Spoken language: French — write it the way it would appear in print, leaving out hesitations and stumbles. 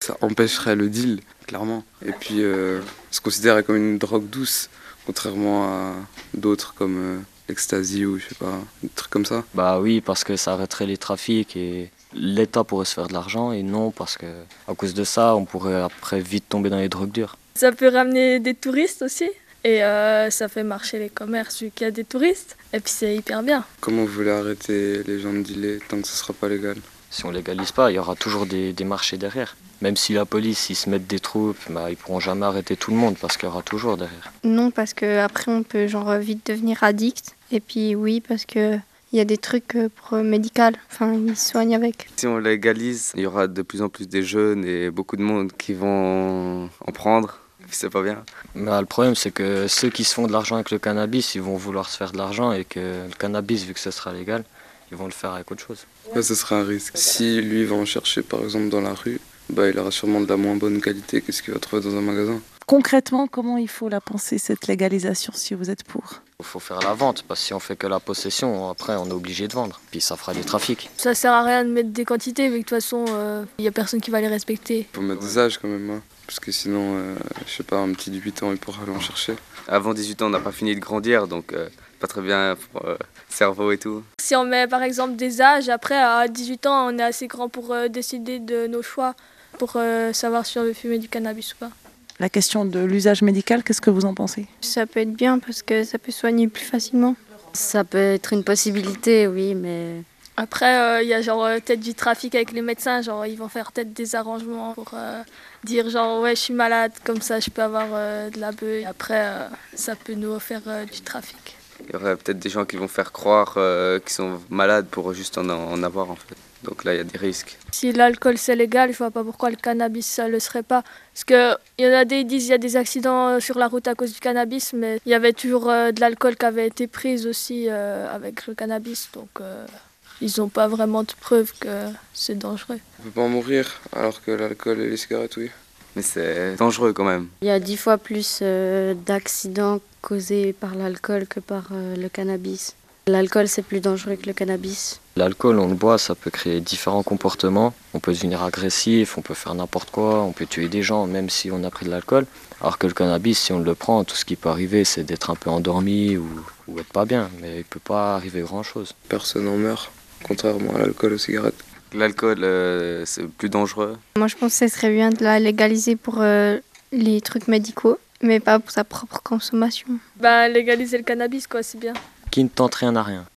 Ça empêcherait le deal, clairement. Et puis, se considérer comme une drogue douce, contrairement à d'autres comme l'ecstasy ou je sais pas, des trucs comme ça. Bah oui, parce que ça arrêterait les trafics et l'État pourrait se faire de l'argent, et non parce que à cause de ça, on pourrait après vite tomber dans les drogues dures. Ça peut ramener des touristes aussi. Et ça fait marcher les commerces vu qu'il y a des touristes. Et puis c'est hyper bien. Comment vous voulez arrêter les gens de dealer tant que ce sera pas légal? Si on légalise pas, il y aura toujours des marchés derrière. Même si la police, ils se mettent des troupes, bah, ils pourront jamais arrêter tout le monde parce qu'il y aura toujours derrière. Non, parce qu'après on peut vite devenir addict. Et puis oui, parce qu'il y a des trucs pour médical, enfin ils soignent avec. Si on légalise, il y aura de plus en plus des jeunes et beaucoup de monde qui vont en prendre. C'est pas bien. Mais le problème, c'est que ceux qui se font de l'argent avec le cannabis, ils vont vouloir se faire de l'argent, et que le cannabis, vu que ce sera légal, ils vont le faire avec autre chose. Ouais, ce sera un risque. Si lui va en chercher par exemple dans la rue, bah, il aura sûrement de la moins bonne qualité que ce qu'il va trouver dans un magasin. Concrètement, comment il faut la penser, cette légalisation, si vous êtes pour? Il faut faire la vente, parce que si on fait que la possession, après on est obligé de vendre. Puis ça fera du trafic. Ça sert à rien de mettre des quantités, vu que de toute façon, il n'y a personne qui va les respecter. Il faut mettre des âges quand même, hein. Parce que sinon, je sais pas, un petit de 8 ans, il pourra aller en chercher. Avant 18 ans, on n'a pas fini de grandir, donc pas très bien pour le cerveau et tout. Si on met par exemple des âges, après à 18 ans, on est assez grand pour décider de nos choix, pour savoir si on veut fumer du cannabis ou pas. La question de l'usage médical, qu'est-ce que vous en pensez? Ça peut être bien parce que ça peut soigner plus facilement. Ça peut être une possibilité, oui, mais... Après, il y a peut-être du trafic avec les médecins, ils vont faire peut-être des arrangements pour dire ouais je suis malade, comme ça je peux avoir de la beuh. Et après, ça peut nous faire du trafic. Il y aurait peut-être des gens qui vont faire croire qu'ils sont malades pour juste en avoir en fait. Donc là, il y a des risques. Si l'alcool c'est légal, je vois pas pourquoi le cannabis ça le serait pas. Parce que il y en a ils disent qu'il y a des accidents sur la route à cause du cannabis, mais il y avait toujours de l'alcool qui avait été prise aussi avec le cannabis, donc ils n'ont pas vraiment de preuves que c'est dangereux. On peut pas en mourir, alors que l'alcool et les cigarettes, oui. Mais c'est dangereux quand même. Il y a 10 fois plus d'accidents causés par l'alcool que par le cannabis. L'alcool, c'est plus dangereux que le cannabis. L'alcool, on le boit, ça peut créer différents comportements. On peut devenir agressif, on peut faire n'importe quoi, on peut tuer des gens, même si on a pris de l'alcool. Alors que le cannabis, si on le prend, tout ce qui peut arriver, c'est d'être un peu endormi ou être pas bien. Mais il ne peut pas arriver grand-chose. Personne n'en meurt, contrairement à l'alcool et aux cigarettes. L'alcool, c'est plus dangereux. Moi je pense que ce serait bien de la légaliser pour les trucs médicaux, mais pas pour sa propre consommation. Bah, légaliser le cannabis, quoi, c'est bien. Qui ne tente rien à rien.